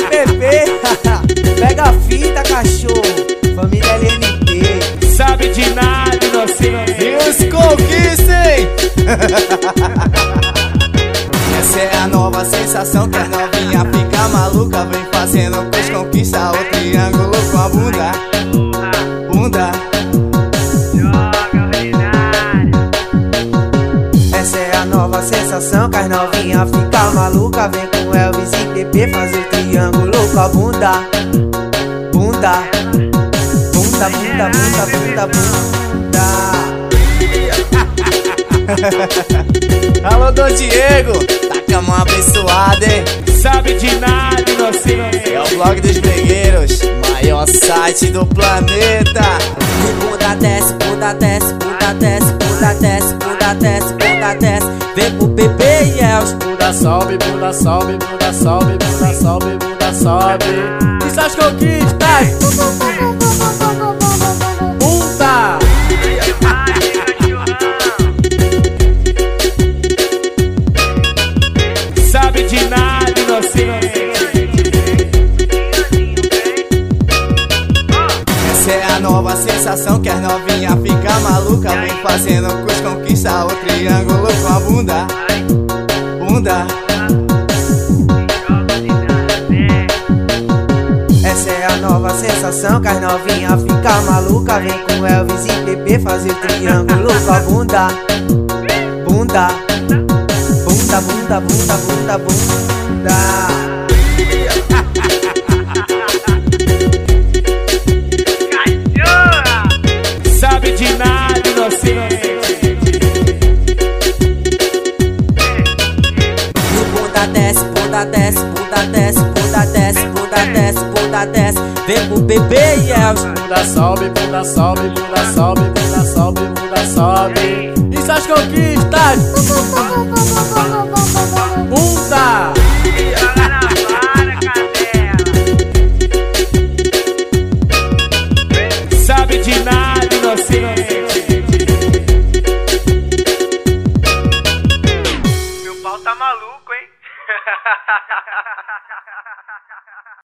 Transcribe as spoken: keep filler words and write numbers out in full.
Pepe, pega a fita, cachorro. Família L N T. Sabe de nada, inocente. E os conquistem. Essa é a nova sensação que a novinha fica maluca. Vem fazendo pros conquista o triângulo com a bunda. Bunda. Essa é a nova sensação que as novinha fica maluca. Vem com Elvis e Pepe fazer triângulo com a bunda. Bunda. Bunda, bunda, bunda, bunda, bunda. Alô, Dom Diego, tá com a mão abençoada, hein? Sabe de nada, inocente. É o blog dos bregueiros, maior site do planeta. E bunda desce, bunda desce, bunda desce, bunda desce, bunda desce, bunda desce. Vem pro Pepe e Els. Bunda sobe, bunda sobe, bunda sobe, bunda sobe, bunda sobe. Isso as conquistas. Bunda. Sabe de nada, inocente. Essa é a nova sensação que as novinha fica maluca. Vem fazendo com os conquista o triângulo com a bunda. Bunda. Essa é a nova sensação que as novinha fica maluca. Vem com Elvis e Pepe fazer triângulo com a bunda. Bunda. Bunda, bunda, bunda, bunda, bunda. Sabe de nada, inocente. E bunda desce, bunda desce, bunda desce, bunda desce, bunda desce, bunda desce. Vem pro Pepe e Els. Bunda sobe, bunda sobe, bunda sobe, bunda sobe, bunda sobe. Isso as conquistas. Bunda. Sabe de nada, inocente. Meu pau tá maluco, hein?